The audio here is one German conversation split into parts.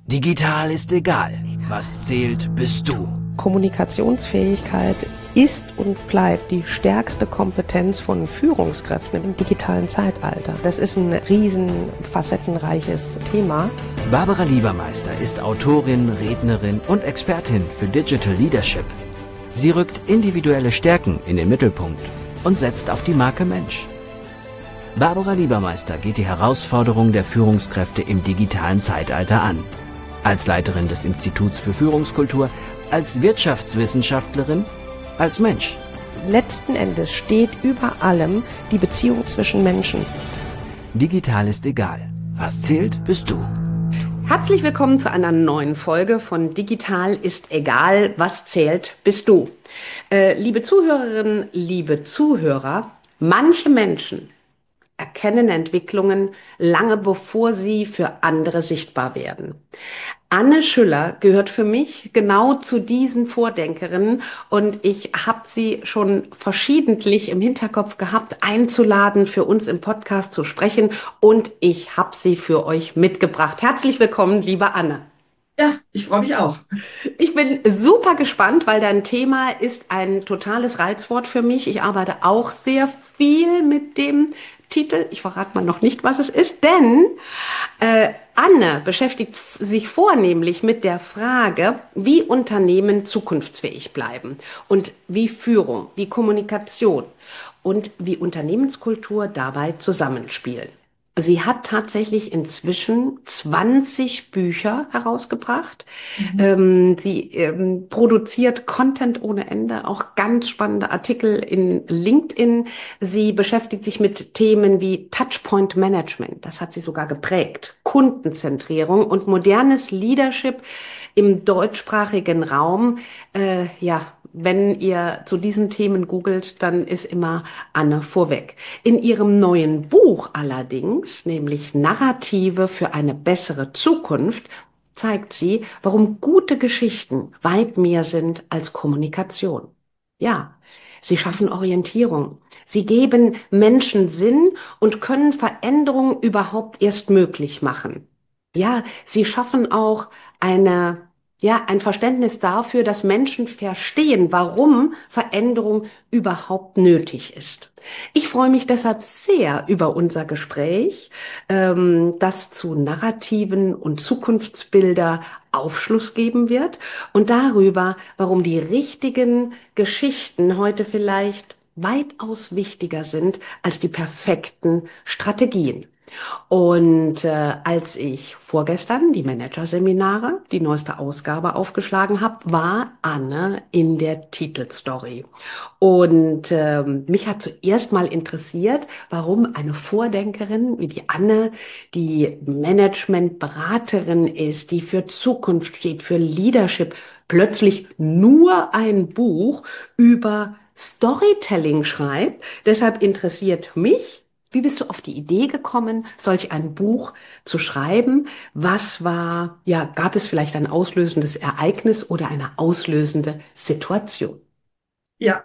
Digital ist egal. Was zählt, bist du. Kommunikationsfähigkeit ist und bleibt die stärkste Kompetenz von Führungskräften im digitalen Zeitalter. Das ist ein riesen facettenreiches Thema. Barbara Liebermeister ist Autorin, Rednerin und Expertin für Digital Leadership. Sie rückt individuelle Stärken in den Mittelpunkt und setzt auf die Marke Mensch. Barbara Liebermeister geht die Herausforderung der Führungskräfte im digitalen Zeitalter an. Als Leiterin des Instituts für Führungskultur, als Wirtschaftswissenschaftlerin, als Mensch. Letzten Endes steht über allem die Beziehung zwischen Menschen. Digital ist egal. Was zählt, bist du. Herzlich willkommen zu einer neuen Folge von Digital ist egal, was zählt, bist du. Liebe Zuhörerinnen, liebe Zuhörer, manche Menschen erkennen Entwicklungen lange bevor sie für andere sichtbar werden. Anne Schüller gehört für mich genau zu diesen Vordenkerinnen und ich habe sie schon verschiedentlich im Hinterkopf gehabt, einzuladen, für uns im Podcast zu sprechen und ich habe sie für euch mitgebracht. Herzlich willkommen, liebe Anne. Ja, ich freue mich auch. Ich bin super gespannt, weil dein Thema ist ein totales Reizwort für mich. Ich arbeite auch sehr viel mit dem Titel. Ich verrate mal noch nicht, was es ist, denn Anne beschäftigt sich vornehmlich mit der Frage, wie Unternehmen zukunftsfähig bleiben und wie Führung, wie Kommunikation und wie Unternehmenskultur dabei zusammenspielen. Sie hat tatsächlich inzwischen 20 Bücher herausgebracht. Sie produziert Content ohne Ende, auch ganz spannende Artikel in LinkedIn. Sie beschäftigt sich mit Themen wie Touchpoint Management, das hat sie sogar geprägt, Kundenzentrierung und modernes Leadership im deutschsprachigen Raum. Wenn ihr zu diesen Themen googelt, dann ist immer Anne vorweg. In ihrem neuen Buch allerdings, nämlich Narrative für eine bessere Zukunft, zeigt sie, warum gute Geschichten weit mehr sind als Kommunikation. Ja, sie schaffen Orientierung. Sie geben Menschen Sinn und können Veränderungen überhaupt erst möglich machen. Ja, sie schaffen auch ein Verständnis dafür, dass Menschen verstehen, warum Veränderung überhaupt nötig ist. Ich freue mich deshalb sehr über unser Gespräch, das zu Narrativen und Zukunftsbilder Aufschluss geben wird und darüber, warum die richtigen Geschichten heute vielleicht weitaus wichtiger sind als die perfekten Strategien. Und als ich vorgestern die Managerseminare, die neueste Ausgabe aufgeschlagen habe, war Anne in der Titelstory. Und mich hat zuerst mal interessiert, warum eine Vordenkerin wie die Anne, die Managementberaterin ist, die für Zukunft steht, für Leadership, plötzlich nur ein Buch über Storytelling schreibt. Deshalb interessiert mich, wie bist du auf die Idee gekommen, solch ein Buch zu schreiben? Gab es vielleicht ein auslösendes Ereignis oder eine auslösende Situation? Ja,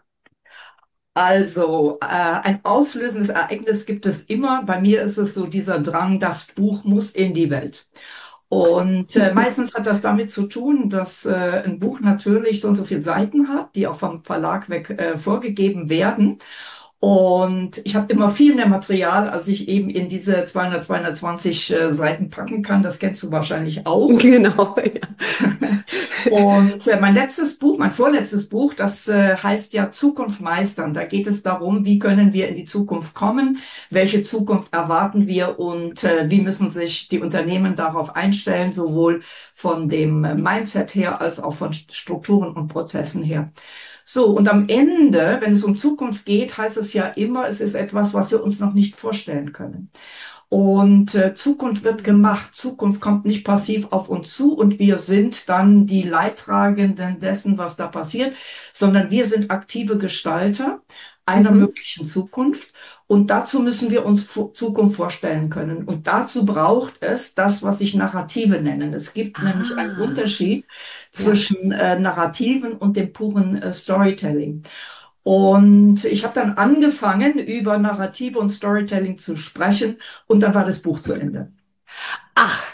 also ein auslösendes Ereignis gibt es immer. Bei mir ist es so dieser Drang, das Buch muss in die Welt. Und meistens hat das damit zu tun, dass ein Buch natürlich so und so viele Seiten hat, die auch vom Verlag weg vorgegeben werden. Und ich habe immer viel mehr Material, als ich eben in diese 220 Seiten packen kann. Das kennst du wahrscheinlich auch. Genau, ja. Und mein vorletztes Buch, das heißt ja Zukunft meistern. Da geht es darum, wie können wir in die Zukunft kommen, welche Zukunft erwarten wir und wie müssen sich die Unternehmen darauf einstellen, sowohl von dem Mindset her als auch von Strukturen und Prozessen her. So, und am Ende, wenn es um Zukunft geht, heißt es ja immer, es ist etwas, was wir uns noch nicht vorstellen können. Und Zukunft wird gemacht. Zukunft kommt nicht passiv auf uns zu und wir sind dann die Leidtragenden dessen, was da passiert, sondern wir sind aktive Gestalter einer möglichen Zukunft. Und dazu müssen wir uns Zukunft vorstellen können. Und dazu braucht es das, was sich Narrative nennen. Es gibt nämlich einen Unterschied zwischen Narrativen und dem puren Storytelling. Und ich habe dann angefangen, über Narrative und Storytelling zu sprechen und dann war das Buch zu Ende. Ach,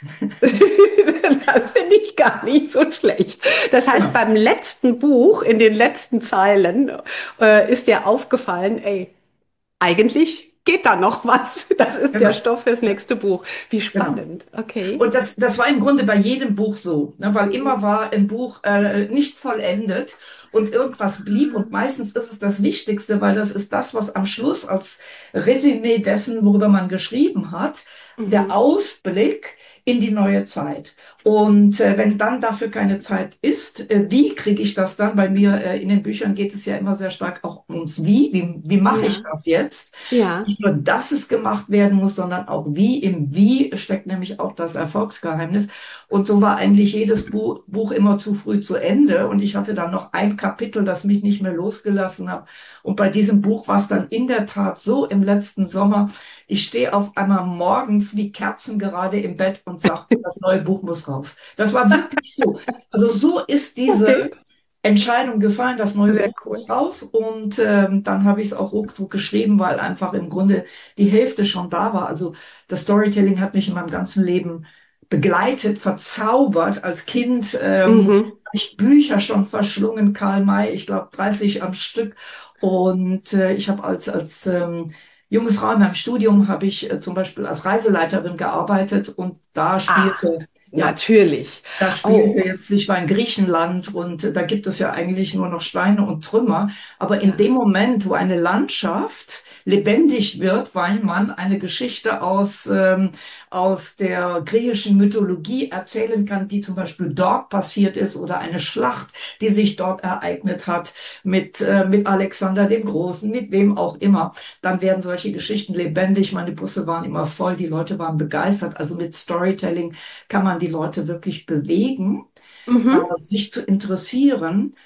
Das finde ich gar nicht so schlecht. Das heißt, Genau. beim letzten Buch, in den letzten Zeilen, ist dir aufgefallen, ey, eigentlich geht da noch was. Das ist der Genau. Stoff fürs Ja, nächste Buch. Wie genau. spannend. Okay. Und das war im Grunde bei jedem Buch so, ne? Weil immer war ein Buch nicht vollendet und irgendwas blieb. Und meistens ist es das Wichtigste, weil das ist das, was am Schluss als Resümee dessen, worüber man geschrieben hat, der Mhm. Ausblick in die neue Zeit. Und wenn dann dafür keine Zeit ist, wie kriege ich das dann? Bei mir in den Büchern geht es ja immer sehr stark auch ums Wie. Wie mache ich Ja, das jetzt? ja. Nicht nur, dass es gemacht werden muss, sondern auch wie. Im Wie steckt nämlich auch das Erfolgsgeheimnis. Und so war eigentlich jedes Buch immer zu früh zu Ende. Und ich hatte dann noch ein Kapitel, das mich nicht mehr losgelassen hat. Und bei diesem Buch war es dann in der Tat so im letzten Sommer. Ich stehe auf einmal morgens wie Kerzen gerade im Bett und sage, das neue Buch muss raus. Das war wirklich so. Also so ist diese Okay. Entscheidung gefallen, das neue Sehr Buch cool. ist raus und dann habe ich es auch ruckzuck geschrieben, weil einfach im Grunde die Hälfte schon da war. Also das Storytelling hat mich in meinem ganzen Leben begleitet, verzaubert. Als Kind Mhm. habe ich Bücher schon verschlungen, Karl May, ich glaube 30 am Stück. Und ich habe als junge Frau in meinem Studium habe ich zum Beispiel als Reiseleiterin gearbeitet und da Ach, spielte ja natürlich. da spielte Oh, jetzt, ich war in Griechenland und da gibt es ja eigentlich nur noch Steine und Trümmer. Aber in dem ja. Moment, wo eine Landschaft lebendig wird, weil man eine Geschichte aus der griechischen Mythologie erzählen kann, die zum Beispiel dort passiert ist oder eine Schlacht, die sich dort ereignet hat mit Alexander dem Großen, mit wem auch immer, dann werden solche Geschichten lebendig. Meine Busse waren immer voll, die Leute waren begeistert. Also mit Storytelling kann man die Leute wirklich bewegen, Mhm. sich zu interessieren.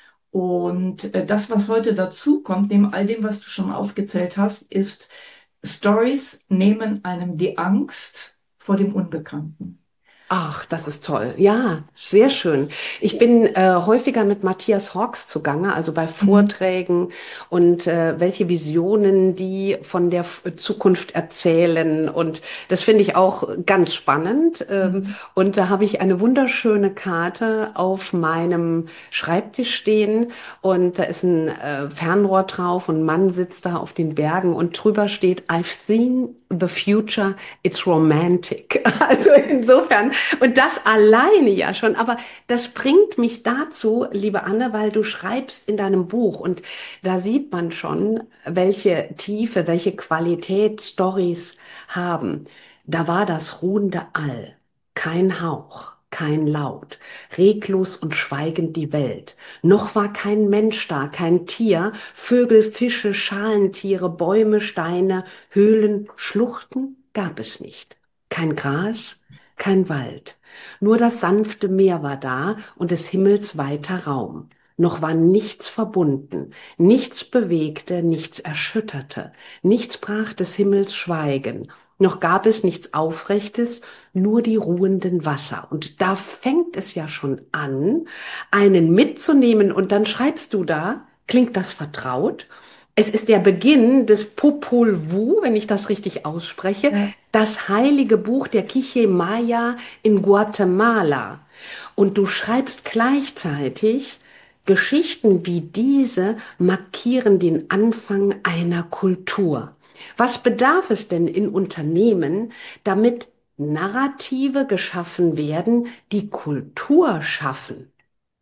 Und das, was heute dazu kommt, neben all dem, was du schon aufgezählt hast, ist, Stories nehmen einem die Angst vor dem Unbekannten. Ach, das ist toll. Ja, sehr schön. Ich bin häufiger mit Matthias Hawkes zugange, also bei Mhm. Vorträgen und welche Visionen die von der Zukunft erzählen. Und das finde ich auch ganz spannend. Mhm. Und da habe ich eine wunderschöne Karte auf meinem Schreibtisch stehen und da ist ein Fernrohr drauf und ein Mann sitzt da auf den Bergen und drüber steht, I've seen the future, it's romantic. Also insofern, und das alleine ja schon, aber das bringt mich dazu, liebe Anne, weil du schreibst in deinem Buch und da sieht man schon, welche Tiefe, welche Qualität Stories haben. Da war das ruhende All, kein Hauch, kein Laut, reglos und schweigend die Welt. Noch war kein Mensch da, kein Tier, Vögel, Fische, Schalentiere, Bäume, Steine, Höhlen, Schluchten gab es nicht. Kein Gras, kein Wald. Nur das sanfte Meer war da und des Himmels weiter Raum. Noch war nichts verbunden, nichts bewegte, nichts erschütterte, nichts brach des Himmels Schweigen, noch gab es nichts Aufrechtes, nur die ruhenden Wasser. Und da fängt es ja schon an, einen mitzunehmen und dann schreibst du da, klingt das vertraut? Es ist der Beginn des Popol Vuh, wenn ich das richtig ausspreche, Ja. das heilige Buch der Quiché Maya in Guatemala. Und du schreibst gleichzeitig, Geschichten wie diese markieren den Anfang einer Kultur. Was bedarf es denn in Unternehmen, damit Narrative geschaffen werden, die Kultur schaffen?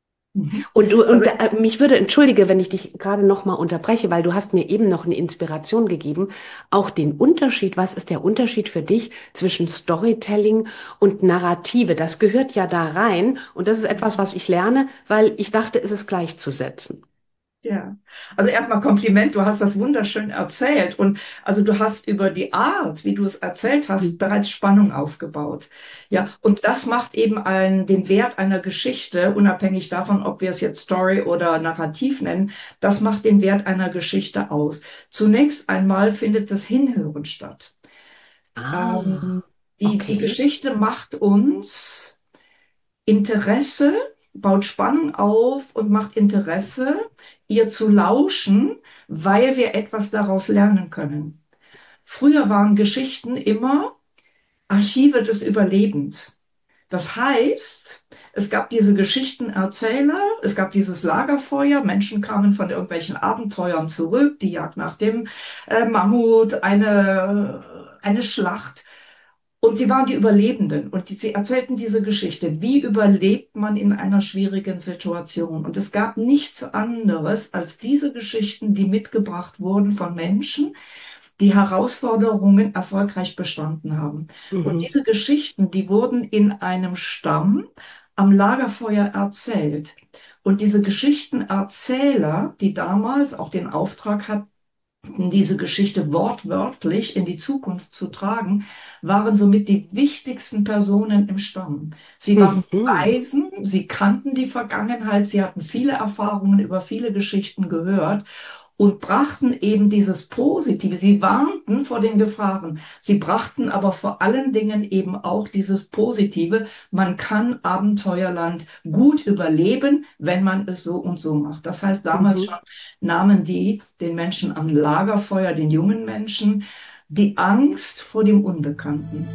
Mhm. Und Also mich würde, entschuldige, wenn ich dich gerade noch mal unterbreche, weil du hast mir eben noch eine Inspiration gegeben, auch den Unterschied, was ist der Unterschied für dich zwischen Storytelling und Narrative? Das gehört ja da rein und das ist etwas, was ich lerne, weil ich dachte, es ist gleichzusetzen. ja, also erstmal Kompliment, du hast das wunderschön erzählt und also du hast über die Art, wie du es erzählt hast, Mhm. bereits Spannung aufgebaut. Ja, und das macht eben den Wert einer Geschichte, unabhängig davon, ob wir es jetzt Story oder Narrativ nennen, das macht den Wert einer Geschichte aus. Zunächst einmal findet das Hinhören statt. Ähm, Ah, die okay. Geschichte macht uns Interesse, baut Spannung auf und macht Interesse, ihr zu lauschen, weil wir etwas daraus lernen können. Früher waren Geschichten immer Archive des Überlebens. Das heißt, es gab diese Geschichtenerzähler, es gab dieses Lagerfeuer, Menschen kamen von irgendwelchen Abenteuern zurück, die Jagd nach dem Mammut, eine Schlacht. Und sie waren die Überlebenden und sie erzählten diese Geschichte. Wie überlebt man in einer schwierigen Situation? Und es gab nichts anderes als diese Geschichten, die mitgebracht wurden von Menschen, die Herausforderungen erfolgreich bestanden haben. Und Mhm. diese Geschichten, die wurden in einem Stamm am Lagerfeuer erzählt. Und diese Geschichtenerzähler, die damals auch den Auftrag hatten, diese Geschichte wortwörtlich in die Zukunft zu tragen, waren somit die wichtigsten Personen im Stamm. Sie waren Mhm. Weisen, sie kannten die Vergangenheit, sie hatten viele Erfahrungen über viele Geschichten gehört und brachten eben dieses Positive. Sie warnten vor den Gefahren. Sie brachten aber vor allen Dingen eben auch dieses Positive. Man kann Abenteuerland gut überleben, wenn man es so und so macht. Das heißt, damals Mhm. schon nahmen die den Menschen am Lagerfeuer, den jungen Menschen, die Angst vor dem Unbekannten.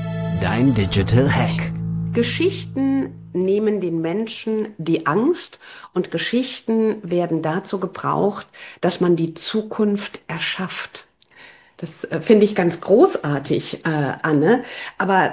Dein Digital Hack. Geschichten nehmen den Menschen die Angst und Geschichten werden dazu gebraucht, dass man die Zukunft erschafft. Das finde ich ganz großartig, Anne. Aber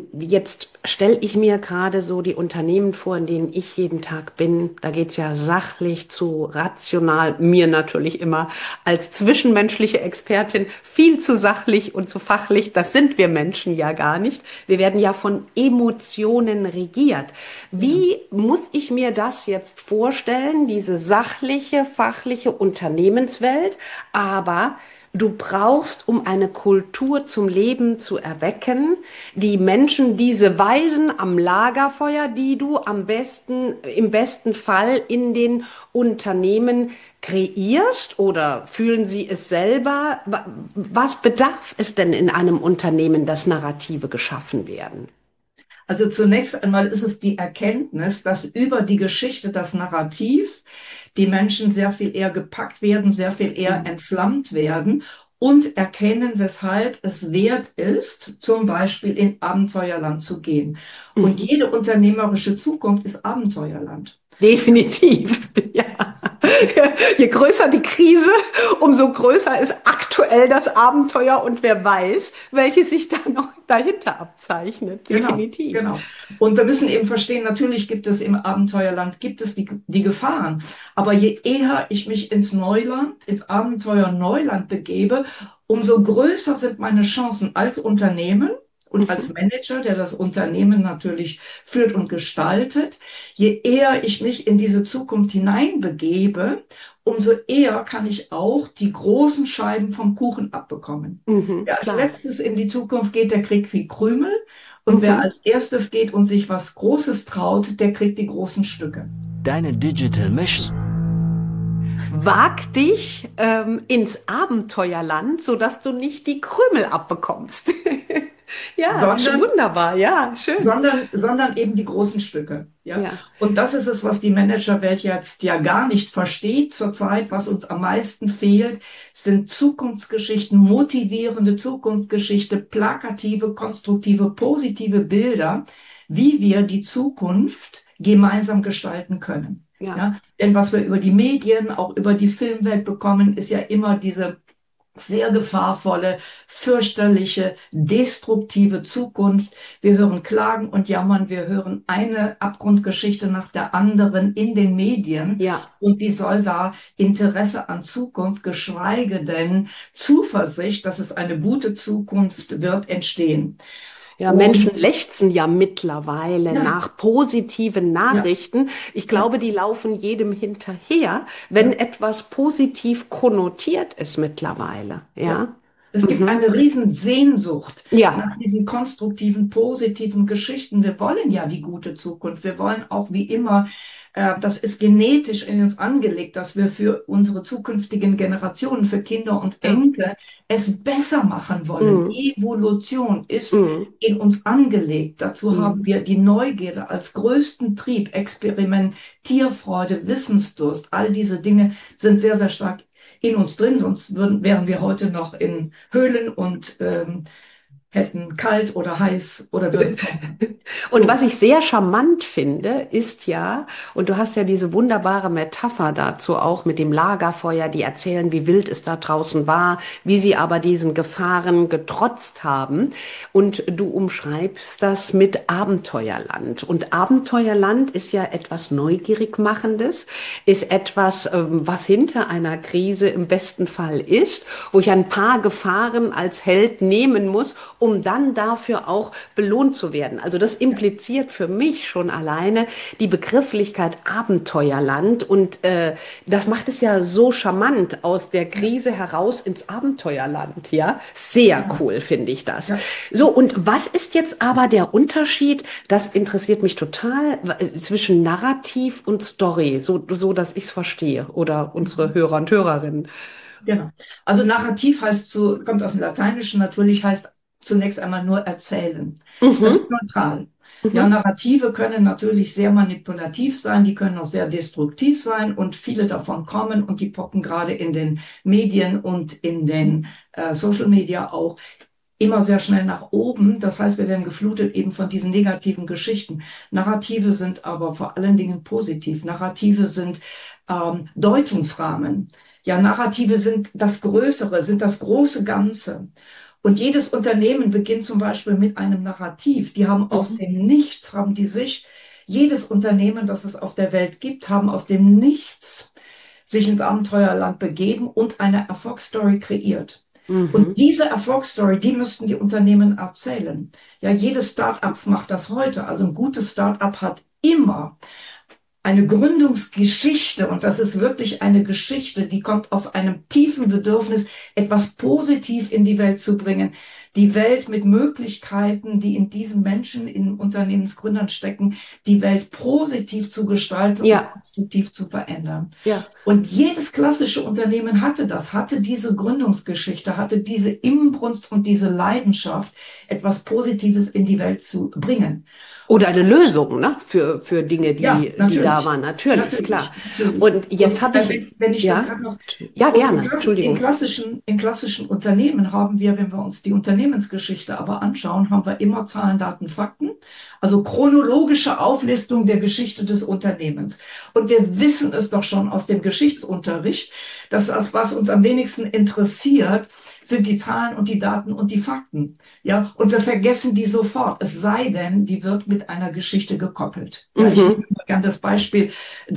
jetzt stelle ich mir gerade so die Unternehmen vor, in denen ich jeden Tag bin. Da geht's ja sachlich zu rational, mir natürlich immer als zwischenmenschliche Expertin viel zu sachlich und zu fachlich. Das sind wir Menschen ja gar nicht. Wir werden ja von Emotionen regiert. Ja. Wie muss ich mir das jetzt vorstellen, diese sachliche, fachliche Unternehmenswelt, aber du brauchst, um eine Kultur zum Leben zu erwecken, die Menschen, diese Weisen am Lagerfeuer, die du am besten, im besten Fall in den Unternehmen kreierst oder fühlen sie es selber? Was bedarf es denn in einem Unternehmen, dass Narrative geschaffen werden? Also zunächst einmal ist es die Erkenntnis, dass über die Geschichte, das Narrativ, die Menschen sehr viel eher gepackt werden, sehr viel eher Mhm. entflammt werden und erkennen, weshalb es wert ist, zum Beispiel in Abenteuerland zu gehen. Und Mhm. jede unternehmerische Zukunft ist Abenteuerland. Definitiv, ja. Je größer die Krise, umso größer ist aktuell das Abenteuer und wer weiß, welches sich da noch dahinter abzeichnet. Genau, Definitiv. genau. Und wir müssen eben verstehen, natürlich gibt es im Abenteuerland, gibt es die Gefahren. Aber je eher ich mich ins Neuland, ins Abenteuer Neuland begebe, umso größer sind meine Chancen als Unternehmen und als Mhm. Manager, der das Unternehmen natürlich führt und gestaltet. Je eher ich mich in diese Zukunft hineinbegebe, umso eher kann ich auch die großen Scheiben vom Kuchen abbekommen. Mhm. Wer als Klar. letztes in die Zukunft geht, der kriegt viel Krümel. Und wer Mhm. als erstes geht und sich was Großes traut, der kriegt die großen Stücke. Deine Digital Mission. Wag dich ins Abenteuerland, sodass du nicht die Krümel abbekommst. Ja, Sondern, wunderbar, ja, schön. sondern eben die großen Stücke. Ja? Ja. Und das ist es, was die Managerwelt jetzt ja gar nicht versteht zurzeit. Was uns am meisten fehlt, sind Zukunftsgeschichten, motivierende Zukunftsgeschichte, plakative, konstruktive, positive Bilder, wie wir die Zukunft gemeinsam gestalten können. Ja. Ja, denn was wir über die Medien, auch über die Filmwelt bekommen, ist ja immer diese sehr gefahrvolle, fürchterliche, destruktive Zukunft. Wir hören Klagen und Jammern, wir hören eine Abgrundgeschichte nach der anderen in den Medien. Ja. Und wie soll da Interesse an Zukunft, geschweige denn Zuversicht, dass es eine gute Zukunft wird, entstehen? Ja, Und Menschen lechzen ja mittlerweile ja, nach positiven ja, Nachrichten. Ich ja, glaube, die laufen jedem hinterher, wenn ja, etwas positiv konnotiert ist mittlerweile. ja. Ja. Es gibt Mhm. eine Riesensehnsucht Ja. nach diesen konstruktiven, positiven Geschichten. Wir wollen ja die gute Zukunft. Wir wollen auch wie immer, das ist genetisch in uns angelegt, dass wir für unsere zukünftigen Generationen, für Kinder und Ja. Enkel es besser machen wollen. Mhm. Evolution ist Mhm. in uns angelegt. Dazu haben Mhm. wir die Neugierde als größten Trieb, Experimentierfreude, Wissensdurst. All diese Dinge sind sehr, sehr stark in uns drin, sonst wären wir heute noch in Höhlen und hätten kalt oder heiß oder würden kochen. Und So, was ich sehr charmant finde, ist ja, und du hast ja diese wunderbare Metapher dazu auch mit dem Lagerfeuer, die erzählen, wie wild es da draußen war, wie sie aber diesen Gefahren getrotzt haben. Und du umschreibst das mit Abenteuerland. Und Abenteuerland ist ja etwas neugierig machendes, ist etwas, was hinter einer Krise im besten Fall ist, wo ich ein paar Gefahren als Held nehmen muss, um dann dafür auch belohnt zu werden. Also das impliziert für mich schon alleine die Begrifflichkeit Abenteuerland und das macht es ja so charmant aus der Krise heraus ins Abenteuerland, ja? Sehr cool finde ich das. ja. So, und was ist jetzt aber der Unterschied? Das interessiert mich total zwischen Narrativ und Story, so dass ich es verstehe oder unsere Hörer und Hörerinnen. Genau. Also Narrativ heißt kommt aus dem Lateinischen natürlich, heißt zunächst einmal nur erzählen. Das Mhm, ist neutral. Ja, mhm. Narrative können natürlich sehr manipulativ sein, die können auch sehr destruktiv sein und viele davon kommen und die poppen gerade in den Medien und in den Social Media auch immer sehr schnell nach oben. Das heißt, wir werden geflutet eben von diesen negativen Geschichten. Narrative sind aber vor allen Dingen positiv. Narrative sind Deutungsrahmen. Ja, Narrative sind das Größere, sind das große Ganze. Und jedes Unternehmen beginnt zum Beispiel mit einem Narrativ. Die haben aus Mhm. dem Nichts, haben die sich, jedes Unternehmen, das es auf der Welt gibt, haben aus dem Nichts sich ins Abenteuerland begeben und eine Erfolgsstory kreiert. Und Mhm. diese Erfolgsstory, die müssten die Unternehmen erzählen. Ja, jedes Start-up macht das heute. Also ein gutes Start-up hat immer eine Gründungsgeschichte, und das ist wirklich eine Geschichte, die kommt aus einem tiefen Bedürfnis, etwas positiv in die Welt zu bringen, die Welt mit Möglichkeiten, die in diesen Menschen, in Unternehmensgründern stecken, die Welt positiv zu gestalten und Ja, konstruktiv zu verändern. ja. Und jedes klassische Unternehmen hatte das, hatte diese Gründungsgeschichte, hatte diese Inbrunst und diese Leidenschaft, etwas Positives in die Welt zu bringen. Oder eine Lösung, ne? Für Dinge, Ja, die da natürlich. waren. Natürlich, klar. Natürlich, natürlich. Und jetzt Und habe ich, wenn ich das ja, gerade noch, ja, und gerne, Entschuldigung. in klassischen Unternehmen haben wir, wenn wir uns die Unternehmensgeschichte aber anschauen, haben wir immer Zahlen, Daten, Fakten, also chronologische Auflistung der Geschichte des Unternehmens. Und wir wissen es doch schon aus dem Geschichtsunterricht, dass das, was uns am wenigsten interessiert, sind die Zahlen und die Daten und die Fakten. Ja, und wir vergessen die sofort. Es sei denn, die wird mit einer Geschichte gekoppelt. Ja, ich nehme Mhm. mal gerne das Beispiel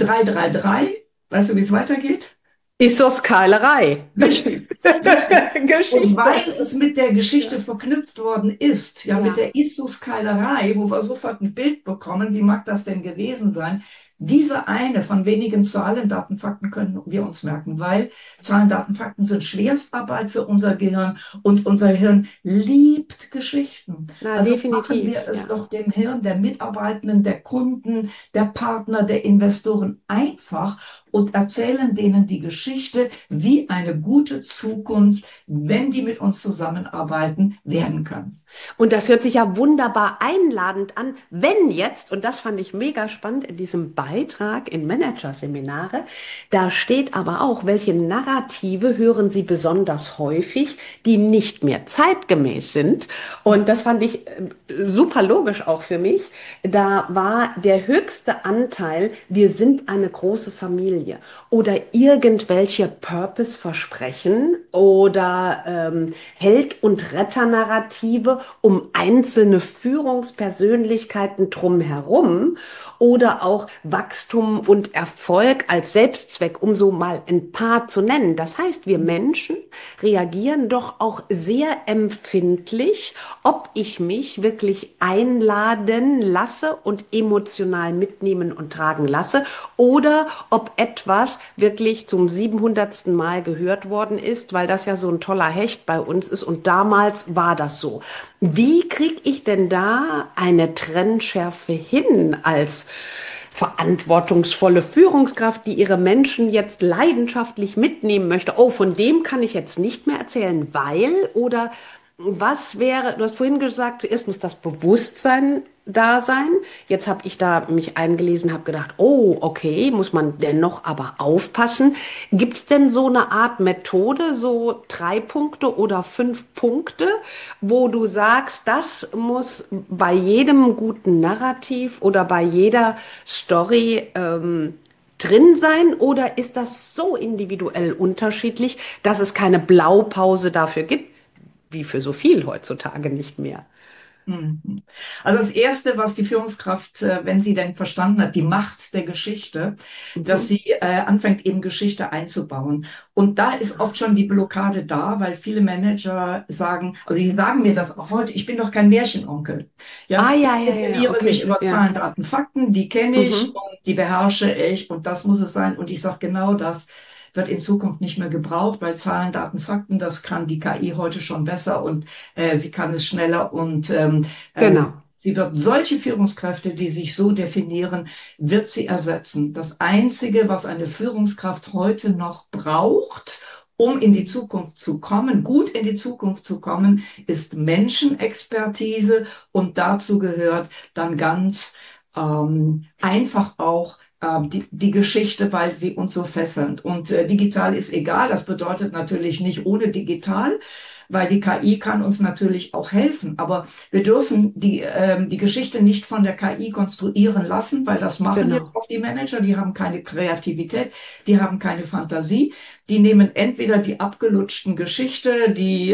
333. Weißt du, wie es weitergeht? Issos Keilerei. Richtig, richtig. Und Geschichte. weil es mit der Geschichte Ja. verknüpft worden ist, ja, mit Ja. der Issus-Keilerei, wo wir sofort ein Bild bekommen, wie mag das denn gewesen sein? Diese eine von wenigen Zahlen, Daten, Fakten können wir uns merken, weil Zahlen, Daten, Fakten sind Schwerstarbeit für unser Gehirn und unser Hirn liebt Geschichten. Na, Also machen definitiv, wir es ja. doch dem Hirn der Mitarbeitenden, der Kunden, der Partner, der Investoren einfach und erzählen denen die Geschichte, wie eine gute Zukunft, wenn die mit uns zusammenarbeiten, werden kann. Und das hört sich ja wunderbar einladend an, wenn jetzt, und das fand ich mega spannend in diesem Beitrag in Managerseminare, da steht aber auch, welche Narrative hören Sie besonders häufig, die nicht mehr zeitgemäß sind. Und das fand ich super logisch auch für mich. Da war der höchste Anteil, wir sind eine große Familie oder irgendwelche Purpose-Versprechen oder Held- und Retter-Narrative um einzelne Führungspersönlichkeiten drumherum oder auch Wachstum und Erfolg als Selbstzweck, um so mal ein paar zu nennen. Das heißt, wir Menschen reagieren doch auch sehr empfindlich, ob ich mich wirklich einladen lasse und emotional mitnehmen und tragen lasse oder ob etwas wirklich zum 700. Mal gehört worden ist, weil das ja so ein toller Hecht bei uns ist und damals war das so. Wie kriege ich denn da eine Trennschärfe hin als verantwortungsvolle Führungskraft, die ihre Menschen jetzt leidenschaftlich mitnehmen möchte? Oh, von dem kann ich jetzt nicht mehr erzählen, weil oder Was wäre, du hast vorhin gesagt, zuerst muss das Bewusstsein da sein. Jetzt habe ich da mich eingelesen, habe gedacht, oh, okay, muss man dennoch aber aufpassen. Gibt es denn so eine Art Methode, so 3 Punkte oder 5 Punkte, wo du sagst, das muss bei jedem guten Narrativ oder bei jeder Story drin sein? Oder ist das so individuell unterschiedlich, dass es keine Blaupause dafür gibt? Wie für so viel heutzutage nicht mehr. Mhm. Also das Erste, was die Führungskraft, wenn sie denn verstanden hat, die Macht der Geschichte, dass Mhm. sie anfängt, eben Geschichte einzubauen. Und da ist oft schon die Blockade da, weil viele Manager sagen, also die sagen mir das auch heute, ich bin doch kein Märchenonkel. Ja, Ah, ja, ich ja, ja, ja, definiere mich okay, über ja. Zahlen, Daten, Fakten, die kenne ich Mhm. und die beherrsche ich und das muss es sein. Und ich sage genau das wird in Zukunft nicht mehr gebraucht, weil Zahlen, Daten, Fakten, das kann die KI heute schon besser und sie kann es schneller und äh, Genau. sie wird solche Führungskräfte, die sich so definieren, wird sie ersetzen. Das Einzige, was eine Führungskraft heute noch braucht, um in die Zukunft zu kommen, gut in die Zukunft zu kommen, ist Menschenexpertise und dazu gehört dann ganz einfach auch die Geschichte, weil sie uns so fesselnd. Und digital ist egal, das bedeutet natürlich nicht ohne digital, weil die KI kann uns natürlich auch helfen. Aber wir dürfen die Geschichte nicht von der KI konstruieren lassen, weil das machen jetzt Genau. oft die Manager, die haben keine Kreativität, die haben keine Fantasie. Die nehmen entweder die abgelutschten Geschichte, die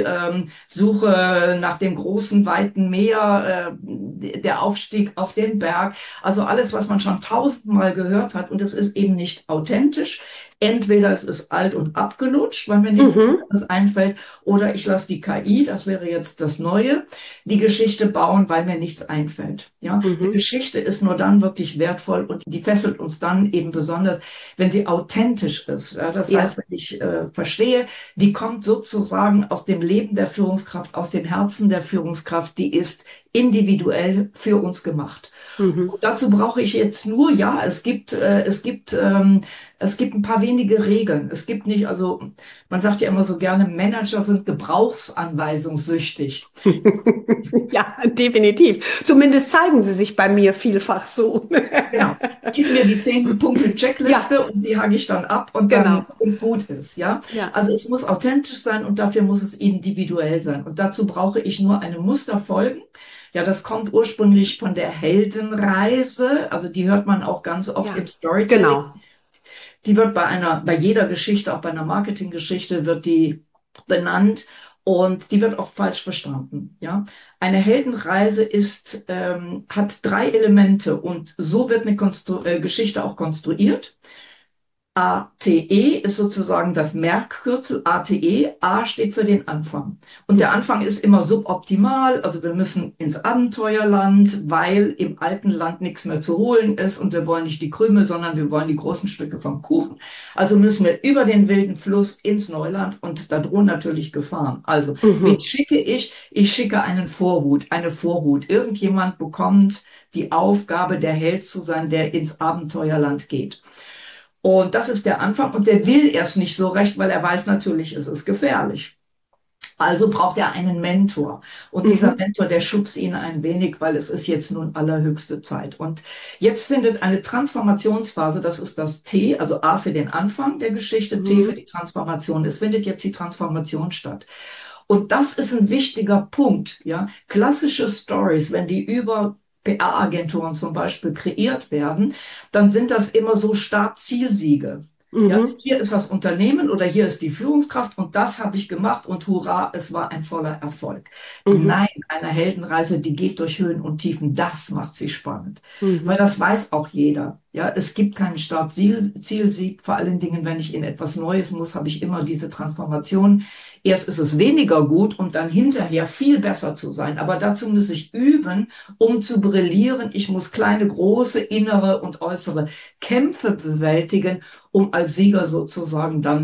Suche nach dem großen, weiten Meer, der Aufstieg auf den Berg, also alles, was man schon tausendmal gehört hat und es ist eben nicht authentisch. Entweder es ist alt und abgelutscht, weil mir nichts Mhm. Besseres einfällt, oder ich lasse die KI, das wäre jetzt das Neue, die Geschichte bauen, weil mir nichts einfällt. Ja, eine Mhm. Geschichte ist nur dann wirklich wertvoll und die fesselt uns dann eben besonders, wenn sie authentisch ist. Ja, das heißt, Ja. wenn ich verstehe, die kommt sozusagen aus dem Leben der Führungskraft, aus dem Herzen der Führungskraft, die ist individuell für uns gemacht. Mhm. Und dazu brauche ich jetzt nur, ja, es gibt ein paar wenige Regeln. Es gibt nicht, also man sagt ja immer so gerne, Manager sind gebrauchsanweisungssüchtig. Ja, definitiv. Zumindest zeigen sie sich bei mir vielfach so. Genau. Gib mir die 10-Punkte-Checkliste Ja, und die hake ich dann ab und dann genau. und gut ist, ja. Ja. Also es muss authentisch sein und dafür muss es individuell sein. Und dazu brauche ich nur eine Musterfolgen. Ja, das kommt ursprünglich von der Heldenreise. Also die hört man auch ganz oft im Ja, Storytelling. genau. Die wird bei jeder Geschichte, auch bei einer Marketinggeschichte, wird die benannt und die wird oft falsch verstanden. Ja, eine Heldenreise hat 3 Elemente und so wird eine Geschichte auch konstruiert. ATE ist sozusagen das Merkkürzel ATE. A steht für den Anfang. Und der Mhm. Anfang ist immer suboptimal. Also wir müssen ins Abenteuerland, weil im alten Land nichts mehr zu holen ist und wir wollen nicht die Krümel, sondern wir wollen die großen Stücke vom Kuchen. Also müssen wir über den wilden Fluss ins Neuland und da drohen natürlich Gefahren. Also, wen Mhm. schicke ich? Ich schicke einen Vorhut, eine Vorhut. Irgendjemand bekommt die Aufgabe, der Held zu sein, der ins Abenteuerland geht. Und das ist der Anfang und der will erst nicht so recht, weil er weiß natürlich, es ist gefährlich. Also braucht er einen Mentor. Und dieser Mhm. Mentor, der schubst ihn ein wenig, weil es ist jetzt nun allerhöchste Zeit. Und jetzt findet eine Transformationsphase, das ist das T, also A für den Anfang der Geschichte, T für Mhm. die Transformation. Es findet jetzt die Transformation statt. Und das ist ein wichtiger Punkt, ja. Klassische Stories, wenn die über PR-Agenturen zum Beispiel kreiert werden, dann sind das immer so Start-Zielsiege. Ja, Mhm. hier ist das Unternehmen oder hier ist die Führungskraft und das habe ich gemacht und hurra, es war ein voller Erfolg. Mhm. Nein, eine Heldenreise, die geht durch Höhen und Tiefen, das macht sie spannend. Weil Mhm. das weiß auch jeder. Ja, es gibt keinen Start-Zielsieg. Vor allen Dingen, wenn ich in etwas Neues muss, habe ich immer diese Transformation. Erst ist es weniger gut und dann hinterher viel besser zu sein. Aber dazu muss ich üben, um zu brillieren. Ich muss kleine, große, innere und äußere Kämpfe bewältigen, um als Sieger sozusagen dann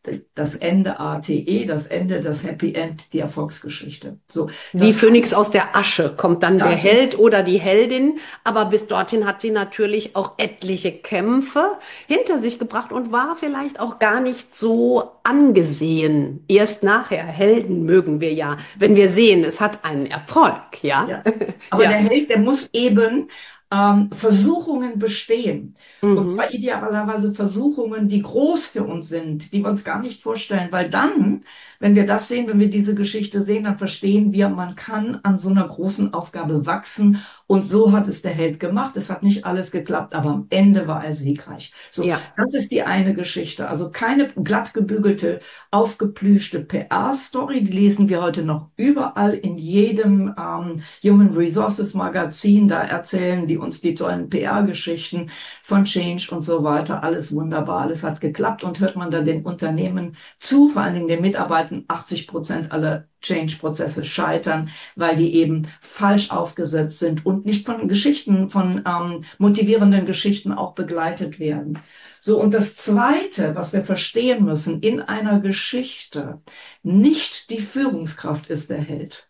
das Ende ATE, das Ende, das Happy End, die Erfolgsgeschichte. So, Wie das Phönix aus der Asche kommt dann der ja, Held oder die Heldin, aber bis dorthin hat sie natürlich auch etliche Kämpfe hinter sich gebracht und war vielleicht auch gar nicht so angesehen. Erst nachher, Helden mögen wir ja, wenn wir sehen, es hat einen Erfolg, ja? ja. Aber Ja. der Held, der muss eben Versuchungen bestehen. Und Mhm. zwar idealerweise Versuchungen, die groß für uns sind, die wir uns gar nicht vorstellen. Weil dann, wenn wir das sehen, wenn wir diese Geschichte sehen, dann verstehen wir, man kann an so einer großen Aufgabe wachsen. Und so hat es der Held gemacht. Es hat nicht alles geklappt, aber am Ende war er siegreich. So, Ja. das ist die eine Geschichte. Also keine glatt gebügelte, aufgeplüschte PR-Story. Die lesen wir heute noch überall in jedem Human Resources Magazin. Da erzählen die uns die tollen PR-Geschichten von Change und so weiter. Alles wunderbar, alles hat geklappt. Und hört man da den Unternehmen zu, vor allen Dingen den Mitarbeitern, 80% aller Change-Prozesse scheitern, weil die eben falsch aufgesetzt sind und nicht von Geschichten, von motivierenden Geschichten auch begleitet werden. So, und das Zweite, was wir verstehen müssen in einer Geschichte, nicht die Führungskraft ist der Held.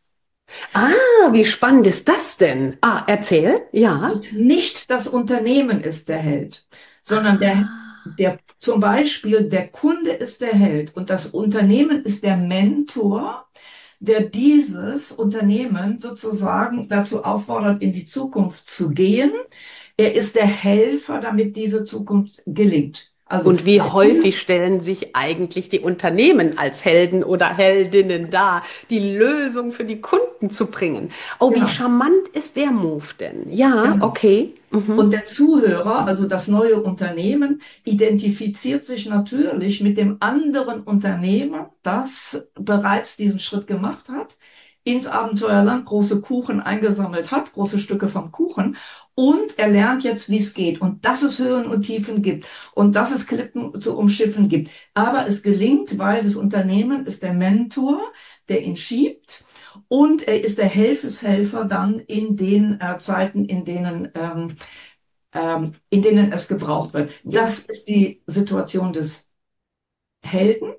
Ah, wie spannend ist das denn? Ah, erzähl. Ja. Und nicht das Unternehmen ist der Held, sondern der zum Beispiel der Kunde ist der Held und das Unternehmen ist der Mentor, der dieses Unternehmen sozusagen dazu auffordert, in die Zukunft zu gehen. Er ist der Helfer, damit diese Zukunft gelingt. Also Und wie der Kunde, häufig stellen sich eigentlich die Unternehmen als Helden oder Heldinnen dar, die Lösung für die Kunden zu bringen? Oh, wie genau, charmant ist der Move denn? Ja, genau. okay. Mhm. Und der Zuhörer, also das neue Unternehmen, identifiziert sich natürlich mit dem anderen Unternehmen, das bereits diesen Schritt gemacht hat, ins Abenteuerland große Kuchen eingesammelt hat, große Stücke vom Kuchen. Und er lernt jetzt, wie es geht und dass es Höhen und Tiefen gibt und dass es Klippen zu umschiffen gibt. Aber es gelingt, weil das Unternehmen ist der Mentor, der ihn schiebt. Und er ist der Helfeshelfer dann in den Zeiten, in denen es gebraucht wird. Ja. Das ist die Situation des Helden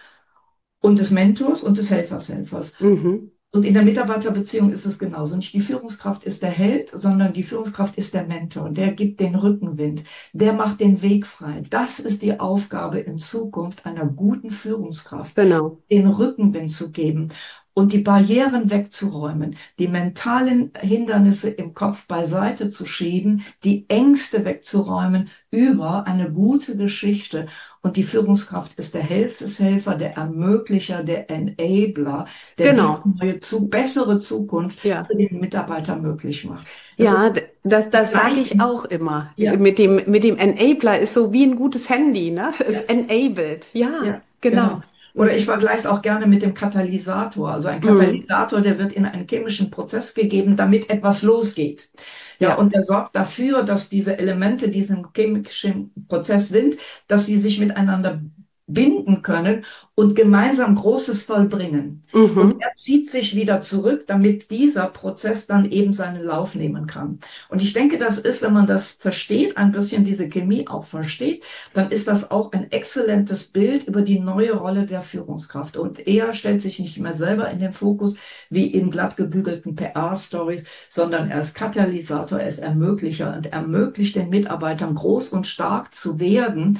und des Mentors und des Helfershelfers. Mhm. Und in der Mitarbeiterbeziehung ist es genauso. Nicht die Führungskraft ist der Held, sondern die Führungskraft ist der Mentor. Der gibt den Rückenwind. Der macht den Weg frei. Das ist die Aufgabe in Zukunft einer guten Führungskraft, Genau. den Rückenwind zu geben und die Barrieren wegzuräumen, die mentalen Hindernisse im Kopf beiseite zu schieben, die Ängste wegzuräumen über eine gute Geschichte. Und die Führungskraft ist der Helfeshelfer, der Ermöglicher, der Enabler, der diese Genau. bessere Zukunft Ja. für den Mitarbeiter möglich macht. Das ist Ja, das sage gleich, ich auch immer. ja, Mit dem Enabler ist so wie ein gutes Handy, ne? Es ja. enabled. Ja, Ja, genau. genau. Oder ich Mhm. vergleiche es auch gerne mit dem Katalysator. Also ein Mhm. Katalysator, der wird in einen chemischen Prozess gegeben, damit etwas losgeht. Ja, Ja. und der sorgt dafür, dass diese Elemente diesem chemischen Prozess sind, dass sie sich miteinander binden können und gemeinsam Großes vollbringen. Und Mhm. er zieht sich wieder zurück, damit dieser Prozess dann eben seinen Lauf nehmen kann. Und ich denke, das ist, wenn man das versteht, ein bisschen diese Chemie auch versteht, dann ist das auch ein exzellentes Bild über die neue Rolle der Führungskraft. Und er stellt sich nicht mehr selber in den Fokus wie in glatt gebügelten PR-Stories, sondern er ist Katalysator, er ist Ermöglicher und ermöglicht den Mitarbeitern groß und stark zu werden,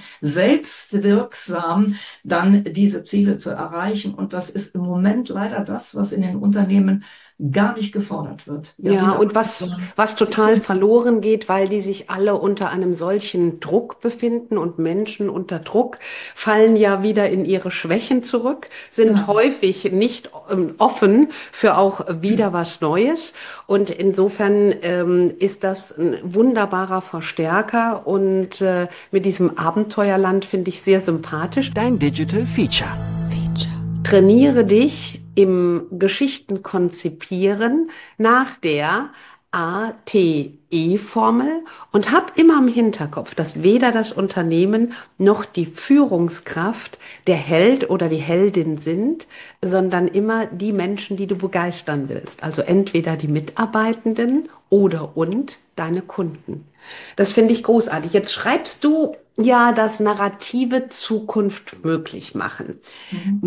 selbstwirksam dann diese Ziele zu erreichen. Und das ist im Moment leider das, was in den Unternehmen gar nicht gefordert wird. Ja, Ja, und Mitarbeiter sollen was total verloren geht, weil die sich alle unter einem solchen Druck befinden und Menschen unter Druck fallen ja wieder in ihre Schwächen zurück, sind genau. häufig nicht offen für auch wieder was Neues. Und insofern ist das ein wunderbarer Verstärker und mit diesem Abenteuerland finde ich sehr sympathisch. Dein Digital Feature. Trainiere dich im Geschichten konzipieren nach der ATE-Formel und hab immer im Hinterkopf, dass weder das Unternehmen noch die Führungskraft der Held oder die Heldin sind, sondern immer die Menschen, die du begeistern willst. Also entweder die Mitarbeitenden oder und deine Kunden. Das finde ich großartig. Jetzt schreibst du Ja, das narrative Zukunft möglich machen. Mhm.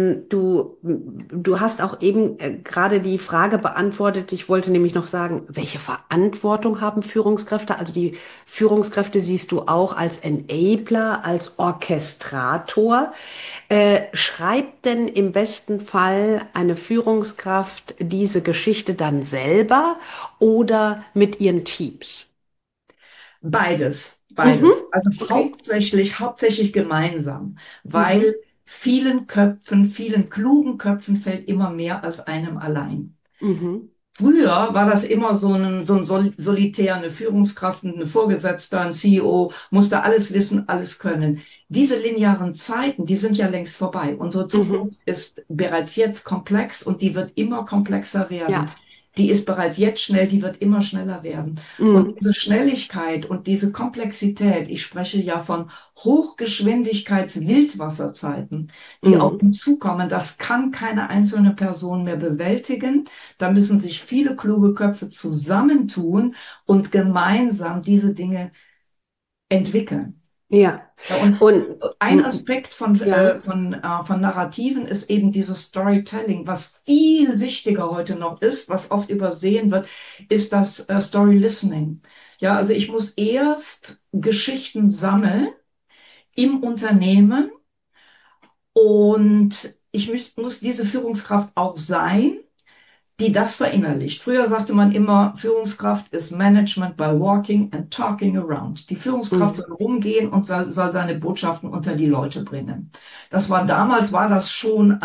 Du hast auch eben gerade die Frage beantwortet. Ich wollte nämlich noch sagen, welche Verantwortung haben Führungskräfte? Also die Führungskräfte siehst du auch als Enabler, als Orchestrator. Schreibt denn im besten Fall eine Führungskraft diese Geschichte dann selber oder mit ihren Teams? Beides, Mhm. beides. Also Okay. hauptsächlich gemeinsam, weil Mhm. vielen klugen Köpfen fällt immer mehr als einem allein. Mhm. Früher war das immer so ein Solitär, eine Führungskraft, eine Vorgesetzter, ein CEO, musste alles wissen, alles können. Diese linearen Zeiten, die sind ja längst vorbei. Unsere Mhm. Zukunft ist bereits jetzt komplex und die wird immer komplexer werden. Ja. Die ist bereits jetzt schnell, die wird immer schneller werden. Und Mhm. diese Schnelligkeit und diese Komplexität, ich spreche ja von Hochgeschwindigkeits-Wildwasserzeiten, die auf Mhm. uns zukommen, das kann keine einzelne Person mehr bewältigen. Da müssen sich viele kluge Köpfe zusammentun und gemeinsam diese Dinge entwickeln. Ja. Ja, und Und ein Aspekt ja. von Narrativen ist eben dieses Storytelling. Was viel wichtiger heute noch ist, was oft übersehen wird, ist das Story Listening. Ja, also ich muss erst Geschichten sammeln im Unternehmen und muss diese Führungskraft auch sein, die das verinnerlicht. Früher sagte man immer, Führungskraft ist Management by walking and talking around. Die Führungskraft Mhm. soll rumgehen und soll seine Botschaften unter die Leute bringen. Damals war das schon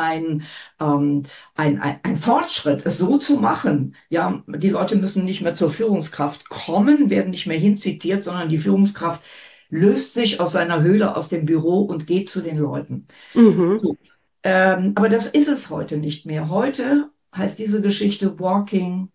ein Fortschritt, es so zu machen. Ja, die Leute müssen nicht mehr zur Führungskraft kommen, werden nicht mehr hinzitiert, sondern die Führungskraft löst sich aus seiner Höhle, aus dem Büro und geht zu den Leuten. Mhm. So. Aber das ist es heute nicht mehr. Heute heißt diese Geschichte Walking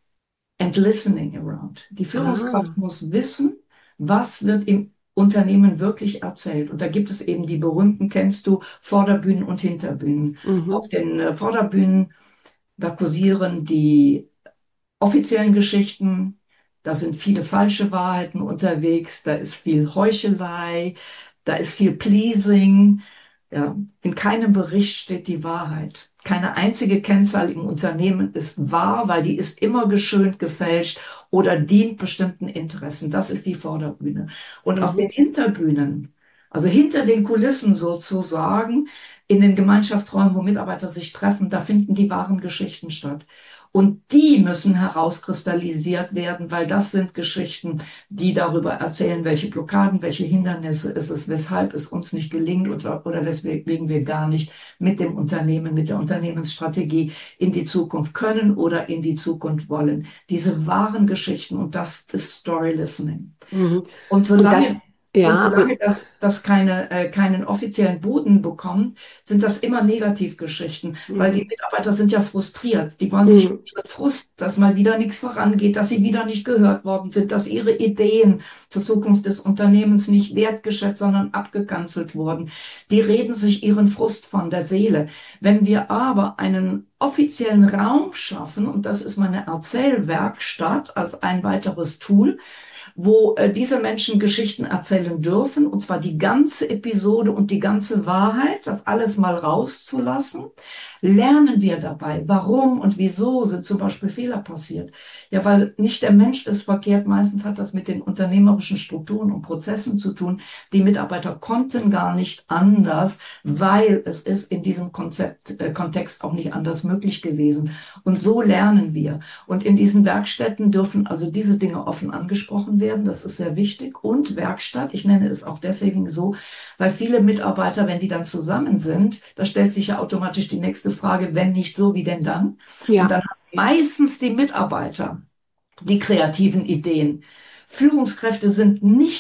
and Listening Around. Die Führungskraft Ah. muss wissen, was wird im Unternehmen wirklich erzählt. Und da gibt es eben die berühmten, kennst du, Vorderbühnen und Hinterbühnen. Auf Mhm. den Vorderbühnen, da kursieren die offiziellen Geschichten, da sind viele falsche Wahrheiten unterwegs, da ist viel Heuchelei, da ist viel Pleasing. Ja, in keinem Bericht steht die Wahrheit. Keine einzige Kennzahl im Unternehmen ist wahr, weil die ist immer geschönt, gefälscht oder dient bestimmten Interessen. Das ist die Vorderbühne. Und auf den Mhm. Hinterbühnen, also hinter den Kulissen sozusagen, in den Gemeinschaftsräumen, wo Mitarbeiter sich treffen, da finden die wahren Geschichten statt. Und die müssen herauskristallisiert werden, weil das sind Geschichten, die darüber erzählen, welche Blockaden, welche Hindernisse ist es, weshalb es uns nicht gelingt oder weswegen wir gar nicht mit dem Unternehmen, mit der Unternehmensstrategie in die Zukunft können oder in die Zukunft wollen. Diese wahren Geschichten, und das ist Story Listening. Mhm. Und Und das, solange, und ja, solange das keinen offiziellen Boden bekommt, sind das immer Negativgeschichten, weil die mhm. Mitarbeiter sind ja frustriert. Die wollen sich Mhm. ihren Frust, dass mal wieder nichts vorangeht, dass sie wieder nicht gehört worden sind, dass ihre Ideen zur Zukunft des Unternehmens nicht wertgeschätzt, sondern abgekanzelt wurden. Die reden sich ihren Frust von der Seele. Wenn wir aber einen offiziellen Raum schaffen, und das ist meine Erzählwerkstatt als ein weiteres Tool, wo diese Menschen Geschichten erzählen dürfen, und zwar die ganze Episode und die ganze Wahrheit, das alles mal rauszulassen, lernen wir dabei, warum und wieso sind zum Beispiel Fehler passiert. Ja, weil nicht der Mensch ist verkehrt, meistens hat das mit den unternehmerischen Strukturen und Prozessen zu tun. Die Mitarbeiter konnten gar nicht anders, weil es ist in diesem Kontext auch nicht anders möglich gewesen. Und so lernen wir. Und in diesen Werkstätten dürfen also diese Dinge offen angesprochen werden. Das ist sehr wichtig. Und Werkstatt, ich nenne es auch deswegen so, weil viele Mitarbeiter, wenn die dann zusammen sind, da stellt sich ja automatisch die nächste Frage, wenn nicht so, wie denn dann? Und dann Ja. haben meistens die Mitarbeiter die kreativen Ideen. Führungskräfte sind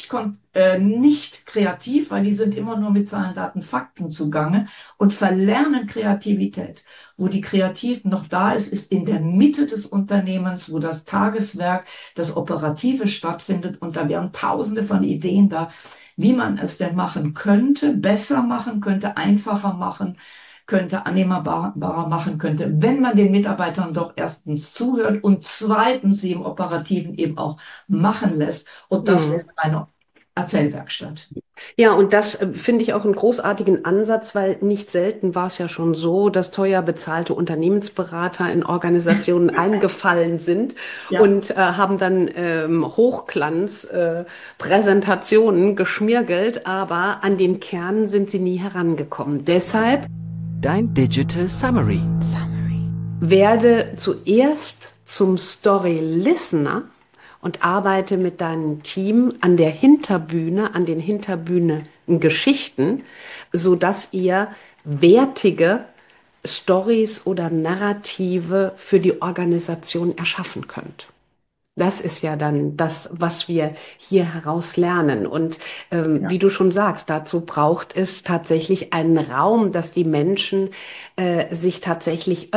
nicht kreativ, weil die sind immer nur mit Zahlen, Daten, Fakten zugange und verlernen Kreativität. Wo die Kreativen noch da ist, ist in der Mitte des Unternehmens, wo das Tageswerk, das Operative stattfindet. Und da wären Tausende von Ideen da, wie man es denn machen könnte, besser machen könnte, einfacher machen könnte, annehmbarer machen könnte, wenn man den Mitarbeitern doch erstens zuhört und zweitens sie im Operativen eben auch machen lässt. Und das wäre Mhm. meine Erzählwerkstatt. Ja, und das finde ich auch einen großartigen Ansatz, weil nicht selten war es ja schon so, dass teuer bezahlte Unternehmensberater in Organisationen eingefallen sind Ja, und haben dann Hochglanz Präsentationen geschmiergelt, aber an den Kern sind sie nie herangekommen. Deshalb Dein Digital Summary. werde zuerst zum Story Listener und arbeite mit deinem Team an der Hinterbühne, an den Hinterbühnen-Geschichten, so dass ihr wertige Stories oder Narrative für die Organisation erschaffen könnt. Das ist ja dann das, was wir hier heraus lernen. Und ja. wie du schon sagst, dazu braucht es tatsächlich einen Raum, dass die Menschen sich tatsächlich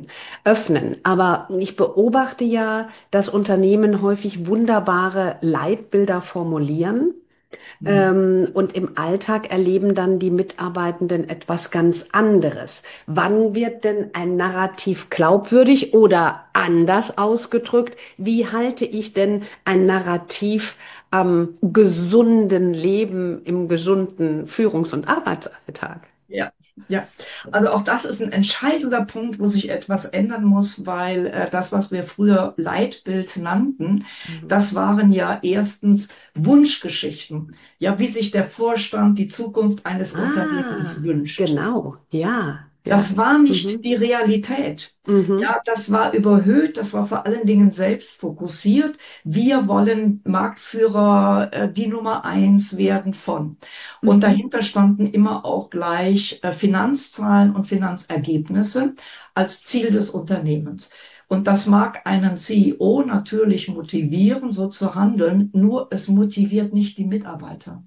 öffnen. Aber ich beobachte ja, dass Unternehmen häufig wunderbare Leitbilder formulieren. Mhm. Und im Alltag erleben dann die Mitarbeitenden etwas ganz anderes. Wann wird denn ein Narrativ glaubwürdig oder anders ausgedrückt? Wie halte ich denn ein Narrativ am gesunden Leben im gesunden Führungs- und Arbeitsalltag? Ja, ja. Also auch das ist ein entscheidender Punkt, wo sich etwas ändern muss, weil das, was wir früher Leitbild nannten, Mhm. das waren ja erstens Wunschgeschichten. Ja, wie sich der Vorstand die Zukunft eines Unternehmens Ah, wünscht. genau. Ja, ja. Das war nicht Mhm. die Realität. Mhm. Ja, das war überhöht, das war vor allen Dingen selbst fokussiert. Wir wollen Marktführer, die Nummer eins werden von. Und Mhm. dahinter standen immer auch gleich Finanzzahlen und Finanzergebnisse als Ziel des Unternehmens. Und das mag einen CEO natürlich motivieren, so zu handeln, nur es motiviert nicht die Mitarbeiter.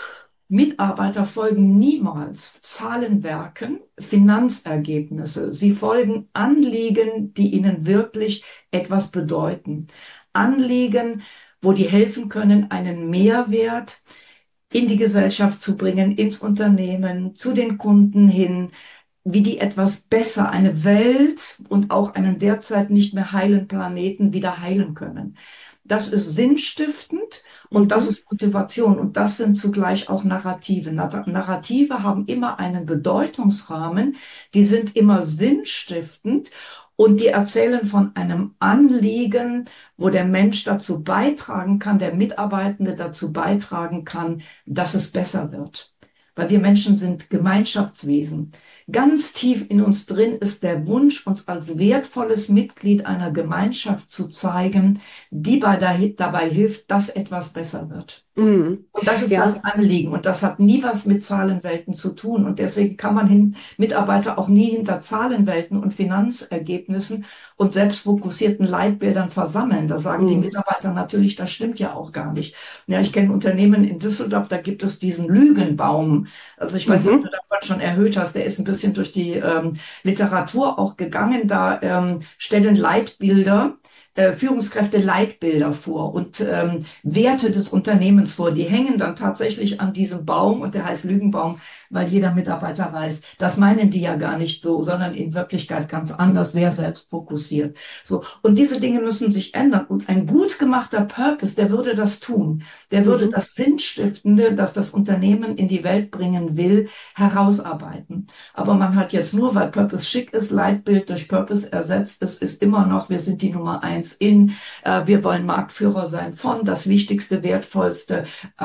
Mitarbeiter folgen niemals Zahlenwerken, Finanzergebnisse. Sie folgen Anliegen, die ihnen wirklich etwas bedeuten. Anliegen, wo die helfen können, einen Mehrwert in die Gesellschaft zu bringen, ins Unternehmen, zu den Kunden hin, wie die etwas besser, eine Welt und auch einen derzeit nicht mehr heilen Planeten wieder heilen können. Das ist sinnstiftend und das Mhm. ist Motivation und das sind zugleich auch Narrative. Narrative haben immer einen Bedeutungsrahmen, die sind immer sinnstiftend und die erzählen von einem Anliegen, wo der Mensch dazu beitragen kann, der Mitarbeitende dazu beitragen kann, dass es besser wird. Weil wir Menschen sind Gemeinschaftswesen. Ganz tief in uns drin ist der Wunsch, uns als wertvolles Mitglied einer Gemeinschaft zu zeigen, die dabei hilft, dass etwas besser wird. Mhm. Und das ist Ja. das Anliegen. Und das hat nie was mit Zahlenwelten zu tun. Und deswegen kann man Mitarbeiter auch nie hinter Zahlenwelten und Finanzergebnissen und selbstfokussierten Leitbildern versammeln. Da sagen die Mhm. Mitarbeiter natürlich, das stimmt ja auch gar nicht. Ja, ich kenne Unternehmen in Düsseldorf, da gibt es diesen Lügenbaum. Also ich weiß nicht, ob du Mhm. davon schon erhöht hast. Der ist ein bisschen durch die Literatur auch gegangen. Da stellen Leitbilder Führungskräfte Leitbilder vor und Werte des Unternehmens vor. Die hängen dann tatsächlich an diesem Baum und der heißt Lügenbaum, weil jeder Mitarbeiter weiß, das meinen die ja gar nicht so, sondern in Wirklichkeit ganz anders, sehr selbstfokussiert. So. Und diese Dinge müssen sich ändern. Und ein gut gemachter Purpose, der würde das tun. Der würde Mhm. das Sinnstiftende, das das Unternehmen in die Welt bringen will, herausarbeiten. Aber man hat jetzt nur, weil Purpose schick ist, Leitbild durch Purpose ersetzt. Es ist immer noch, wir sind die Nummer eins wir wollen Marktführer sein von, das wichtigste, wertvollste,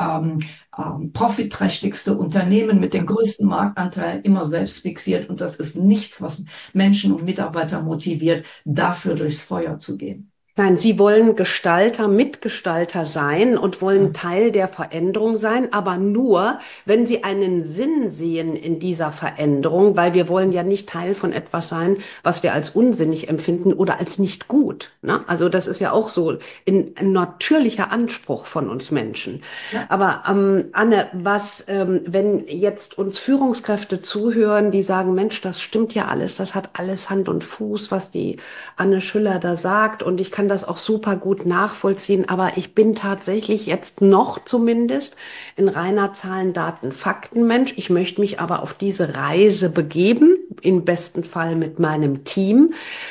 profitträchtigste Unternehmen mit den größten Marktanteilen, immer selbst fixiert. Und das ist nichts, was Menschen und Mitarbeiter motiviert, dafür durchs Feuer zu gehen. Nein, Sie wollen Gestalter, Mitgestalter sein und wollen Ja. Teil der Veränderung sein, aber nur, wenn Sie einen Sinn sehen in dieser Veränderung, weil wir wollen ja nicht Teil von etwas sein, was wir als unsinnig empfinden oder als nicht gut. Ne? Also das ist ja auch so ein natürlicher Anspruch von uns Menschen. Ja. Aber Anne, wenn jetzt uns Führungskräfte zuhören, die sagen, Mensch, das stimmt ja alles, das hat alles Hand und Fuß, was die Anne Schüller da sagt und ich kann das auch super gut nachvollziehen, aber ich bin tatsächlich jetzt noch zumindest in reiner Zahlen, Daten, Fakten Mensch. Ich möchte mich aber auf diese Reise begeben. im besten Fall mit meinem Team.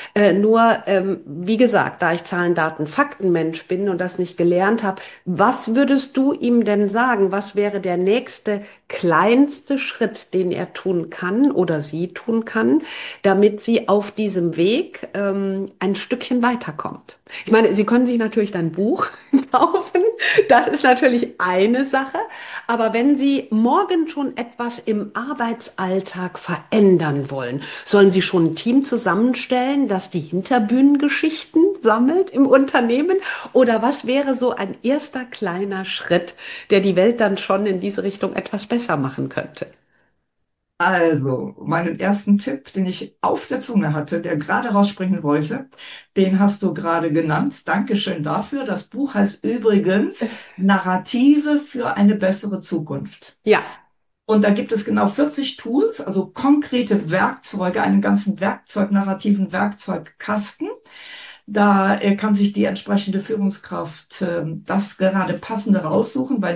Wie gesagt, da ich Zahlen, Daten, Faktenmensch bin und das nicht gelernt habe, was würdest du ihm denn sagen? Was wäre der nächste kleinste Schritt, den er tun kann oder sie tun kann, damit sie auf diesem Weg ein Stückchen weiterkommt? Ich meine, Sie können sich natürlich dein Buch kaufen. Das ist natürlich eine Sache. Aber wenn Sie morgen schon etwas im Arbeitsalltag verändern wollen, sollen Sie schon ein Team zusammenstellen, das die Hinterbühnengeschichten sammelt im Unternehmen? Oder was wäre so ein erster kleiner Schritt, der die Welt dann schon in diese Richtung etwas besser machen könnte? Also, meinen ersten Tipp, den ich auf der Zunge hatte, der gerade rausspringen wollte, den hast du gerade genannt. Dankeschön dafür. Das Buch heißt übrigens Narrative für eine bessere Zukunft. Ja, Und da gibt es genau 40 Tools, also konkrete Werkzeuge, einen ganzen narrativen Werkzeugkasten. Da kann sich die entsprechende Führungskraft das gerade Passende raussuchen, weil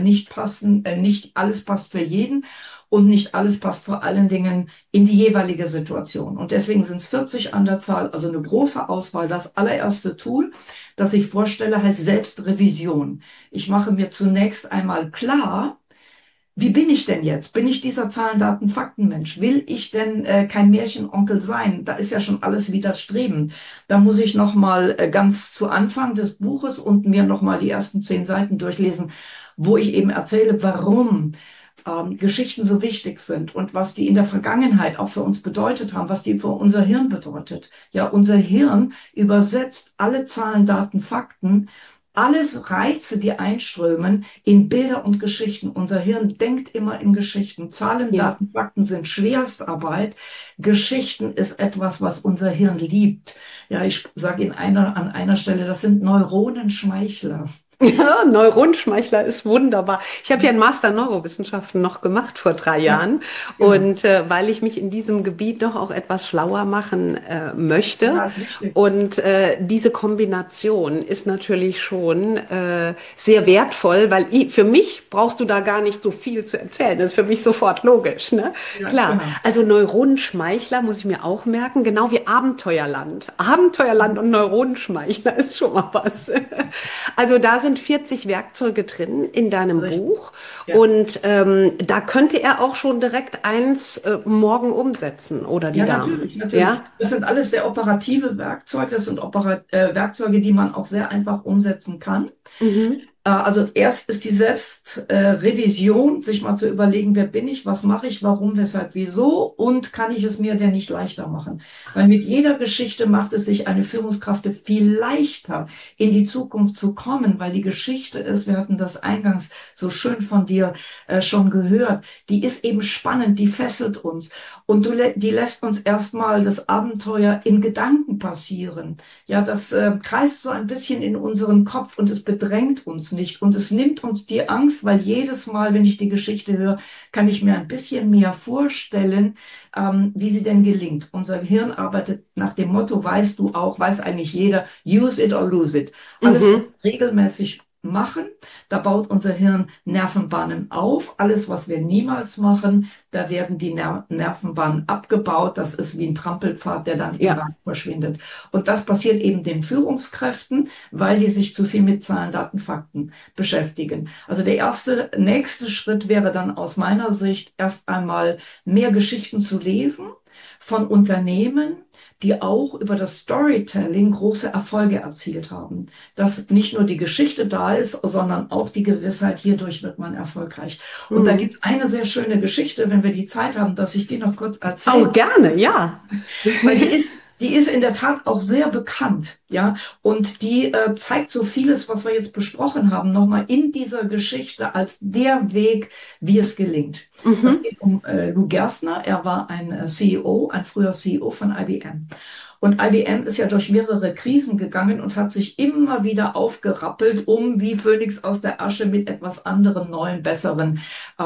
nicht alles passt für jeden und nicht alles passt vor allen Dingen in die jeweilige Situation. Und deswegen sind es 40 an der Zahl, also eine große Auswahl. Das allererste Tool, das ich vorstelle, heißt Selbstrevision. Ich mache mir zunächst einmal klar, wie bin ich denn jetzt? Bin ich dieser Zahlen, Daten, Faktenmensch? Will ich denn kein Märchenonkel sein? Da ist ja schon alles widerstrebend. Da muss ich noch mal ganz zu Anfang des Buches und mir noch mal die ersten 10 Seiten durchlesen, wo ich eben erzähle, warum Geschichten so wichtig sind und was die in der Vergangenheit auch für uns bedeutet haben, was die für unser Hirn bedeutet. Ja, unser Hirn übersetzt alle Zahlen, Daten, Fakten, alles Reize, die einströmen, in Bilder und Geschichten. Unser Hirn denkt immer in Geschichten. Zahlen, ja. Daten, Fakten sind Schwerstarbeit. Geschichten ist etwas, was unser Hirn liebt. Ja, ich sage an einer Stelle, das sind Neuronenschmeichler. Ja, Neuronenschmeichler ist wunderbar. Ich habe ja einen Master Neurowissenschaften noch gemacht vor 3 Ja, Jahren. genau. Und weil ich mich in diesem Gebiet doch auch etwas schlauer machen möchte. Ja, ist wichtig. Und diese Kombination ist natürlich schon sehr wertvoll, weil für mich brauchst du da gar nicht so viel zu erzählen. Das ist für mich sofort logisch, ne? Ja, Klar. genau. Also Neuronenschmeichler muss ich mir auch merken, genau wie Abenteuerland. Abenteuerland und Neuronenschmeichler ist schon mal was. Also da sind 40 Werkzeuge drin in deinem Richtig. Buch Ja. und da könnte er auch schon direkt eins morgen umsetzen oder die Ja, Dame. natürlich. Ja, Das sind alles sehr operative Werkzeuge. Das sind Werkzeuge, die man auch sehr einfach umsetzen kann. mhm. Also erst ist die Selbstrevision, sich mal zu überlegen, wer bin ich, was mache ich, warum, weshalb, wieso und kann ich es mir denn nicht leichter machen? Weil mit jeder Geschichte macht es sich eine Führungskraft viel leichter, in die Zukunft zu kommen, weil die Geschichte ist, wir hatten das eingangs so schön von dir schon gehört, die ist eben spannend, die fesselt uns und die lässt uns erstmal das Abenteuer in Gedanken passieren. Ja, das kreist so ein bisschen in unseren Kopf und es bedrängt uns nicht. Und es nimmt uns die Angst, weil jedes Mal, wenn ich die Geschichte höre, kann ich mir ein bisschen mehr vorstellen, wie sie denn gelingt. Unser Hirn arbeitet nach dem Motto, weißt du auch, weiß eigentlich jeder, use it or lose it. Alles, was wir regelmäßig machen, da baut unser Hirn Nervenbahnen auf. Alles, was wir niemals machen, da werden die Nervenbahnen abgebaut. Das ist wie ein Trampelpfad, der dann im Wald verschwindet. Und das passiert eben den Führungskräften, weil die sich zu viel mit Zahlen, Daten, Fakten beschäftigen. Also der nächste Schritt wäre dann aus meiner Sicht erst einmal mehr Geschichten zu lesen von Unternehmen, die auch über das Storytelling große Erfolge erzielt haben. Dass nicht nur die Geschichte da ist, sondern auch die Gewissheit, hierdurch wird man erfolgreich. Und da gibt's eine sehr schöne Geschichte, wenn wir die Zeit haben, dass ich die noch kurz erzähle. Oh, gerne, ja. Weil die ist in der Tat auch sehr bekannt, ja. Und die zeigt so vieles, was wir jetzt besprochen haben, nochmal in dieser Geschichte als der Weg, wie es gelingt. Es geht um Lou Gerstner. Er war ein CEO, ein früher CEO von IBM. Und IBM ist ja durch mehrere Krisen gegangen und hat sich immer wieder aufgerappelt, um wie Phönix aus der Asche mit etwas anderem, neuen, besseren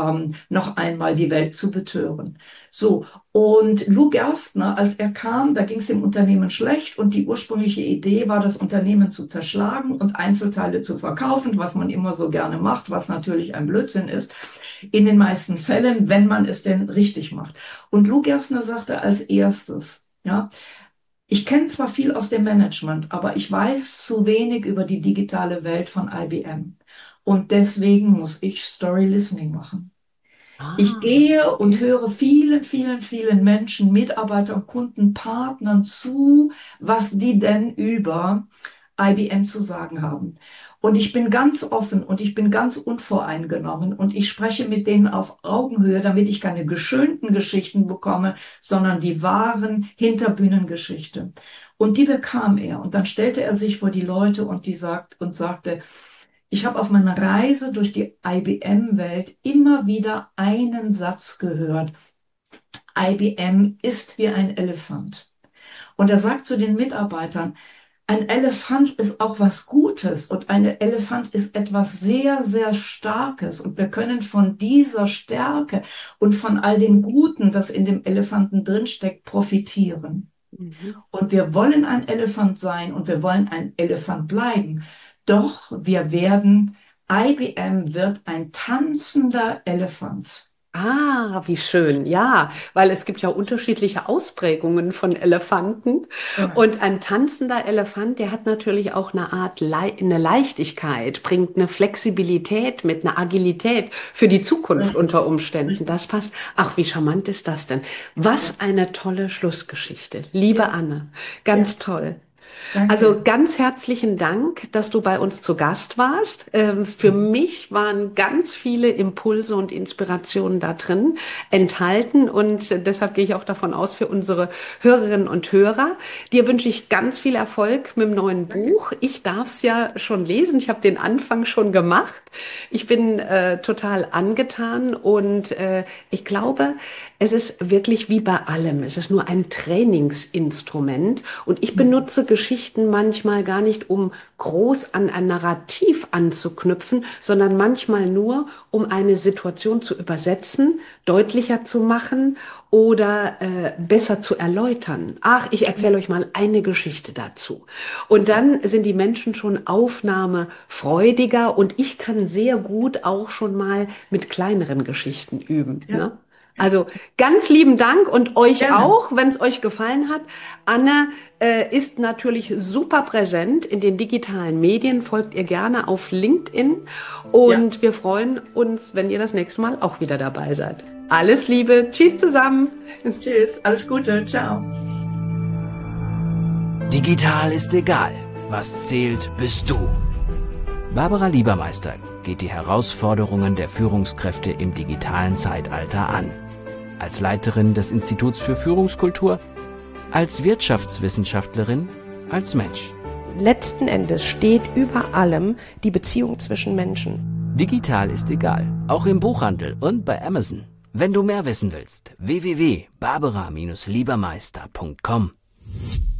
noch einmal die Welt zu betören. So, und Lou Gerstner, als er kam, da ging es dem Unternehmen schlecht und die ursprüngliche Idee war, das Unternehmen zu zerschlagen und Einzelteile zu verkaufen, was man immer so gerne macht, was natürlich ein Blödsinn ist. In den meisten Fällen, wenn man es denn richtig macht. Und Lou Gerstner sagte als erstes, ja, ich kenne zwar viel aus dem Management, aber ich weiß zu wenig über die digitale Welt von IBM. Und deswegen muss ich Story Listening machen. Ich gehe und höre vielen, vielen, vielen Menschen, Mitarbeitern, Kunden, Partnern zu, was die denn über IBM zu sagen haben. Und ich bin ganz offen und ich bin ganz unvoreingenommen und ich spreche mit denen auf Augenhöhe, damit ich keine geschönten Geschichten bekomme, sondern die wahren Hinterbühnengeschichten. Und die bekam er. Und dann stellte er sich vor die Leute und sagte, ich habe auf meiner Reise durch die IBM-Welt immer wieder einen Satz gehört. IBM ist wie ein Elefant. Und er sagt zu den Mitarbeitern, ein Elefant ist auch was Gutes und ein Elefant ist etwas sehr, sehr Starkes. Und wir können von dieser Stärke und von all dem Guten, das in dem Elefanten drinsteckt, profitieren. Und wir wollen ein Elefant sein und wir wollen ein Elefant bleiben. Doch IBM wird ein tanzender Elefant. Ah, wie schön. Ja, weil es gibt ja unterschiedliche Ausprägungen von Elefanten. Ja. Und ein tanzender Elefant, der hat natürlich auch eine Art, eine Leichtigkeit, bringt eine Flexibilität mit, eine Agilität für die Zukunft unter Umständen. Das passt. Ach, wie charmant ist das denn? Was eine tolle Schlussgeschichte. Liebe Anne, ganz toll. Danke. Also ganz herzlichen Dank, dass du bei uns zu Gast warst. Für mich waren ganz viele Impulse und Inspirationen da drin enthalten und deshalb gehe ich auch davon aus für unsere Hörerinnen und Hörer. Dir wünsche ich ganz viel Erfolg mit dem neuen Buch. Ich darf es ja schon lesen. Ich habe den Anfang schon gemacht. Ich bin total angetan und ich glaube, es ist wirklich wie bei allem. Es ist nur ein Trainingsinstrument und ich benutze Geschichten manchmal gar nicht, um groß an ein Narrativ anzuknüpfen, sondern manchmal nur, um eine Situation zu übersetzen, deutlicher zu machen oder besser zu erläutern. Ach, ich erzähle euch mal eine Geschichte dazu. Und dann sind die Menschen schon aufnahmefreudiger und ich kann sehr gut auch schon mal mit kleineren Geschichten üben. Ja. Ne? Also ganz lieben Dank und euch Gerne. auch, wenn es euch gefallen hat. Anne ist natürlich super präsent in den digitalen Medien. Folgt ihr gerne auf LinkedIn und wir freuen uns, wenn ihr das nächste Mal auch wieder dabei seid. Alles Liebe, tschüss zusammen. Tschüss, alles Gute, ciao. Digital ist egal. Was zählt, bist du. Barbara Liebermeister geht die Herausforderungen der Führungskräfte im digitalen Zeitalter an. Als Leiterin des Instituts für Führungskultur, als Wirtschaftswissenschaftlerin, als Mensch. Letzten Endes steht über allem die Beziehung zwischen Menschen. Digital ist egal, auch im Buchhandel und bei Amazon. Wenn du mehr wissen willst, www.barbara-liebermeister.com.